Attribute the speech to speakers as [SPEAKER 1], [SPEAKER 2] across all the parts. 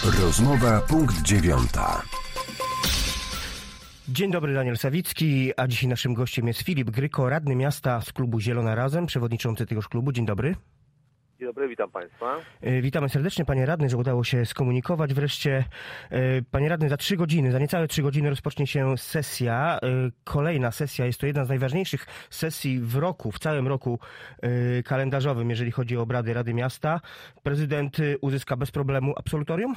[SPEAKER 1] Rozmowa punkt 9.
[SPEAKER 2] Dzień dobry, Daniel Sawicki, a dzisiaj naszym gościem jest Filip Gryko, radny miasta z klubu Zielona Razem, przewodniczący tegoż klubu. Dzień dobry.
[SPEAKER 3] Dzień dobry, witam Państwa.
[SPEAKER 2] Witamy serdecznie, panie radny, że udało się skomunikować wreszcie. Panie radny, za 3 godziny, za niecałe 3 godziny rozpocznie się sesja. Kolejna sesja, jest to jedna z najważniejszych sesji w roku, w całym roku kalendarzowym, jeżeli chodzi o obrady Rady Miasta. Prezydent uzyska bez problemu absolutorium?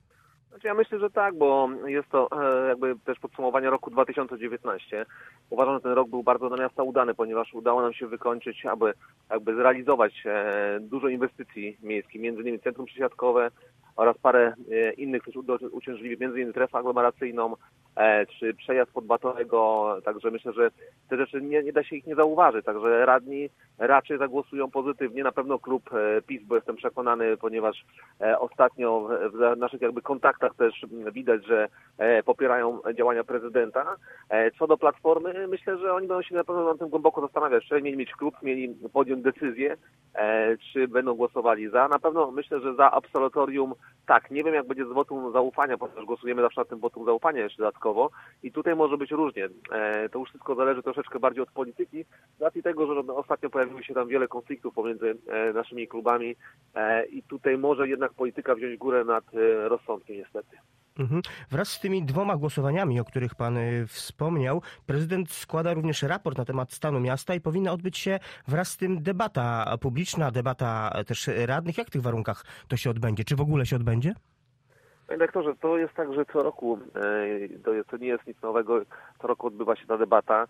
[SPEAKER 3] Ja myślę, że tak, bo jest to jakby też podsumowanie roku 2019. Uważam, że ten rok był bardzo dla miasta udany, ponieważ udało nam się wykończyć, aby zrealizować dużo inwestycji miejskich, między innymi centrum przesiadkowe oraz parę innych też uciążliwych, między innymi strefę aglomeracyjną czy przejazd Podbatorego. Także myślę, że te rzeczy nie da się ich nie zauważyć. Także radni raczej zagłosują pozytywnie. Na pewno klub PiS, bo jestem przekonany, ponieważ ostatnio w naszych jakby kontaktach też widać, że popierają działania prezydenta. Co do Platformy, myślę, że oni będą się na pewno nad tym głęboko zastanawiać. Czy mieli mieć klub, mieli podjąć decyzję, czy będą głosowali za. Na pewno myślę, że za absolutorium tak. Nie wiem, jak będzie z wotum zaufania, ponieważ głosujemy zawsze na tym wotum zaufania jeszcze dodatkowo i tutaj może być różnie. To już wszystko zależy troszeczkę bardziej od polityki, z racji tego, że ostatnio pojawiło się tam wiele konfliktów pomiędzy naszymi klubami i tutaj może jednak polityka wziąć górę nad rozsądkiem niestety.
[SPEAKER 2] Wraz z tymi 2 głosowaniami, o których pan wspomniał, prezydent składa również raport na temat stanu miasta i powinna odbyć się wraz z tym debata publiczna, debata też radnych. Jak w tych warunkach to się odbędzie? Czy w ogóle się odbędzie?
[SPEAKER 3] Panie doktorze, to jest tak, że co roku, to nie jest nic nowego, co roku odbywa się ta debata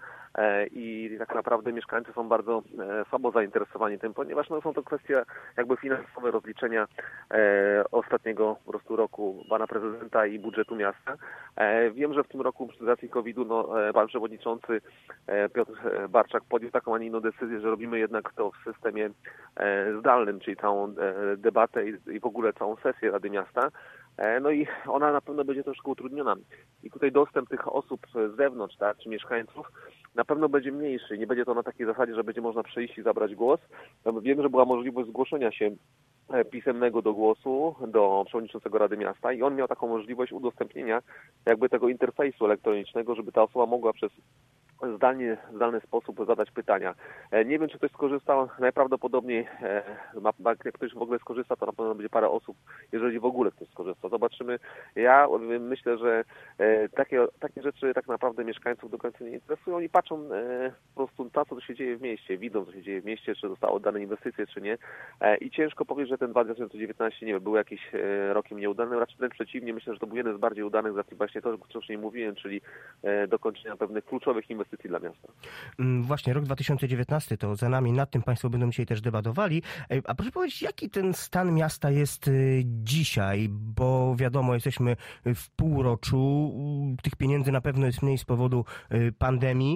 [SPEAKER 3] i tak naprawdę mieszkańcy są bardzo słabo zainteresowani tym, ponieważ są to kwestie jakby finansowe rozliczenia ostatniego po prostu roku pana prezydenta i budżetu miasta. Wiem, że w tym roku z racji COVID-u pan przewodniczący Piotr Barczak podjął taką, a nie inną decyzję, że robimy jednak to w systemie zdalnym, czyli całą debatę i w ogóle całą sesję Rady Miasta. No i ona na pewno będzie troszkę utrudniona. I tutaj dostęp tych osób z zewnątrz, tak, czy mieszkańców, na pewno będzie mniejszy. Nie będzie to na takiej zasadzie, że będzie można przyjść i zabrać głos. Wiem, że była możliwość zgłoszenia się pisemnego do głosu do przewodniczącego Rady Miasta i on miał taką możliwość udostępnienia jakby tego interfejsu elektronicznego, żeby ta osoba mogła przez zdalny sposób zadać pytania. Nie wiem, czy ktoś skorzystał, najprawdopodobniej jak ktoś w ogóle skorzysta, to na pewno będzie parę osób, jeżeli w ogóle ktoś skorzysta. Zobaczymy. Ja myślę, że takie rzeczy tak naprawdę mieszkańców do końca nie interesują. Oni patrzą po prostu na to, co się dzieje w mieście, widzą, co się dzieje w mieście, czy zostały oddane inwestycje, czy nie. I ciężko powiedzieć, że ten 2019 nie wiem, był jakiś rokiem nieudanym, raczej wręcz przeciwnie. Myślę, że to był jeden z bardziej udanych z racji właśnie to, co wcześniej mówiłem, czyli dokończenia pewnych kluczowych inwestycji dla miasta.
[SPEAKER 2] Właśnie, rok 2019 to za nami, nad tym państwo będą dzisiaj też debatowali. A proszę powiedzieć, jaki ten stan miasta jest dzisiaj? Bo wiadomo, jesteśmy w półroczu, tych pieniędzy na pewno jest mniej z powodu pandemii.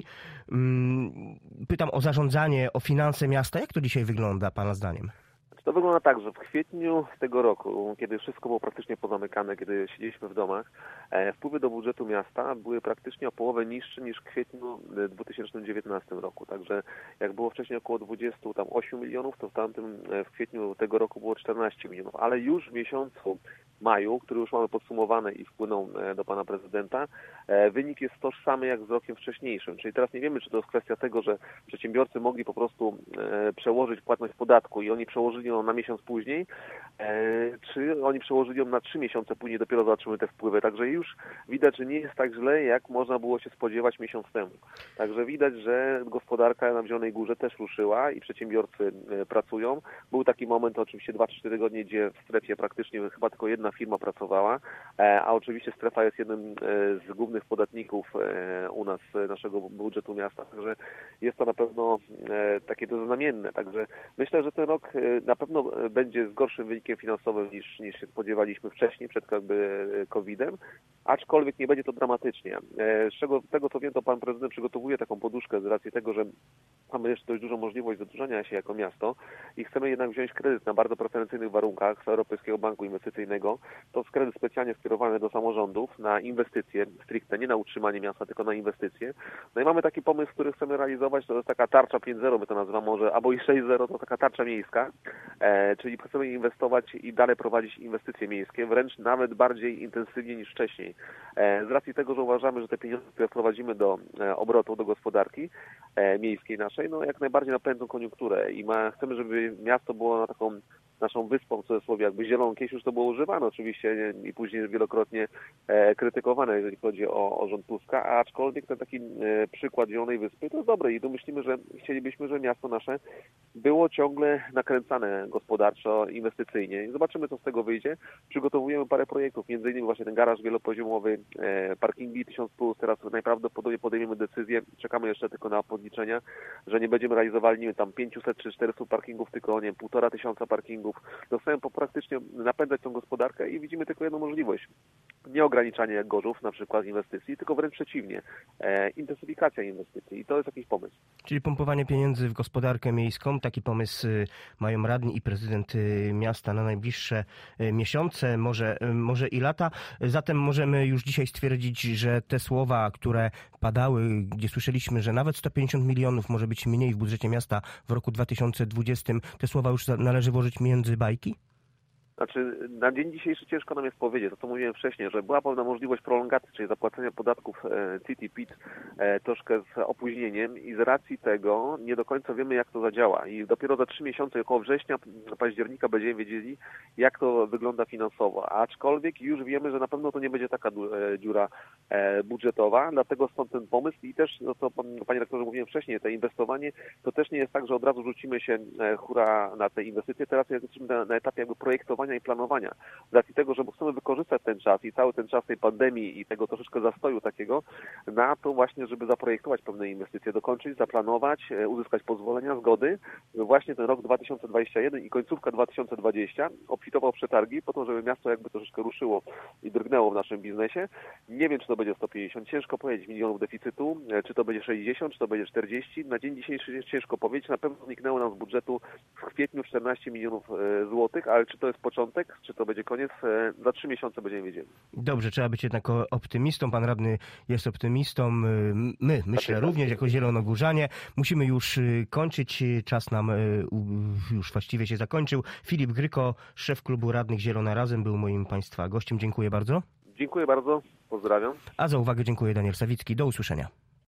[SPEAKER 2] Pytam o zarządzanie, o finanse miasta. Jak to dzisiaj wygląda pana zdaniem?
[SPEAKER 3] To wygląda tak, że w kwietniu tego roku, kiedy wszystko było praktycznie pozamykane, kiedy siedzieliśmy w domach, wpływy do budżetu miasta były praktycznie o połowę niższe niż w kwietniu 2019 roku. Także jak było wcześniej około 28 milionów, to w kwietniu tego roku było 14 milionów. Ale już w miesiącu maju, który już mamy podsumowany i wpłynął do pana prezydenta, wynik jest tożsamy jak z rokiem wcześniejszym. Czyli teraz nie wiemy, czy to jest kwestia tego, że przedsiębiorcy mogli po prostu przełożyć płatność podatku i oni przełożyli ją na miesiąc później, czy oni przełożyli ją na 3 miesiące później, dopiero zobaczymy te wpływy. Także już widać, że nie jest tak źle, jak można było się spodziewać miesiąc temu. Także widać, że gospodarka na Zielonej Górze też ruszyła i przedsiębiorcy pracują. Był taki moment, oczywiście 2-4 tygodnie, gdzie w strefie praktycznie chyba tylko jedna firma pracowała, a oczywiście strefa jest jednym z głównych podatników u nas, naszego budżetu miasta. Także jest to na pewno takie to znamienne. Także myślę, że ten rok na pewno będzie z gorszym wynikiem finansowym niż się spodziewaliśmy wcześniej, przed COVID-em, aczkolwiek nie będzie to dramatycznie. Z tego co wiem, to pan prezydent przygotowuje taką poduszkę z racji tego, że mamy jeszcze dość dużą możliwość zadłużania się jako miasto i chcemy jednak wziąć kredyt na bardzo preferencyjnych warunkach z Europejskiego Banku Inwestycyjnego. To jest kredyt specjalnie skierowany do samorządów na inwestycje stricte, nie na utrzymanie miasta, tylko na inwestycje. No i mamy taki pomysł, który chcemy realizować, to jest taka tarcza 5.0, my to nazywamy może, albo i 6.0, to taka tarcza miejska, czyli chcemy inwestować i dalej prowadzić inwestycje miejskie, wręcz nawet bardziej intensywnie niż wcześniej. Z racji tego, że uważamy, że te pieniądze, które wprowadzimy do obrotu, do gospodarki miejskiej naszej, no jak najbardziej napędzą koniunkturę i chcemy, żeby miasto było na taką naszą wyspą, w cudzysłowie, jakby zieloną kiedyś już to było używane oczywiście i później wielokrotnie krytykowane, jeżeli chodzi o rząd Tuska, aczkolwiek ten taki przykład Zielonej Wyspy to jest dobre i tu myślimy, że chcielibyśmy, żeby miasto nasze było ciągle nakręcane gospodarczo, inwestycyjnie i zobaczymy, co z tego wyjdzie. Przygotowujemy parę projektów, między innymi właśnie ten garaż wielopoziomowy, parkingi 1000+, teraz najprawdopodobniej podejmiemy decyzję, czekamy jeszcze tylko na podliczenia, że nie będziemy realizowali, nie wiem, tam 500 czy 400 parkingów, tylko nie wiem, 1500 parkingów. Chcemy praktycznie napędzać tą gospodarkę i widzimy tylko jedną możliwość. Nie ograniczanie jak Gorzów na przykład inwestycji, tylko wręcz przeciwnie. Intensyfikacja inwestycji i to jest jakiś pomysł.
[SPEAKER 2] Czyli pompowanie pieniędzy w gospodarkę miejską. Taki pomysł mają radni i prezydent miasta na najbliższe miesiące, może i lata. Zatem możemy już dzisiaj stwierdzić, że te słowa, które padały, gdzie słyszeliśmy, że nawet 150 milionów może być mniej w budżecie miasta w roku 2020, te słowa już należy włożyć między bajki?
[SPEAKER 3] Znaczy, na dzień dzisiejszy ciężko nam jest powiedzieć, to co mówiłem wcześniej, że była pewna możliwość prolongaty, czyli zapłacenia podatków CIT-PIT troszkę z opóźnieniem i z racji tego nie do końca wiemy, jak to zadziała. I dopiero za 3 miesiące, około września, października będziemy wiedzieli, jak to wygląda finansowo. Aczkolwiek już wiemy, że na pewno to nie będzie taka dziura budżetowa, dlatego stąd ten pomysł i też, no to panie rektorze mówiłem wcześniej, to inwestowanie to też nie jest tak, że od razu rzucimy się hura na te inwestycje. Teraz jesteśmy na etapie jakby projektowania i planowania. Z racji tego, że chcemy wykorzystać ten czas i cały ten czas tej pandemii i tego troszeczkę zastoju takiego na to właśnie, żeby zaprojektować pewne inwestycje, dokończyć, zaplanować, uzyskać pozwolenia, zgody. Właśnie ten rok 2021 i końcówka 2020 obfitował w przetargi po to, żeby miasto jakby troszeczkę ruszyło i drgnęło w naszym biznesie. Nie wiem, czy to będzie 150, ciężko powiedzieć, milionów deficytu, czy to będzie 60, czy to będzie 40. Na dzień dzisiejszy jest ciężko powiedzieć. Na pewno zniknęło nam z budżetu w kwietniu 14 milionów złotych, ale czy to jest początek, czy to będzie koniec, za 3 miesiące będziemy wiedzieli.
[SPEAKER 2] Dobrze, trzeba być jednak optymistą. Pan radny jest optymistą. My, myślę, również jako zielonogórzanie. Musimy już kończyć. Czas nam już właściwie się zakończył. Filip Gryko, szef klubu radnych Zielona Razem, był moim państwa gościem. Dziękuję bardzo.
[SPEAKER 3] Dziękuję bardzo. Pozdrawiam.
[SPEAKER 2] A za uwagę dziękuję Daniel Sawicki. Do usłyszenia.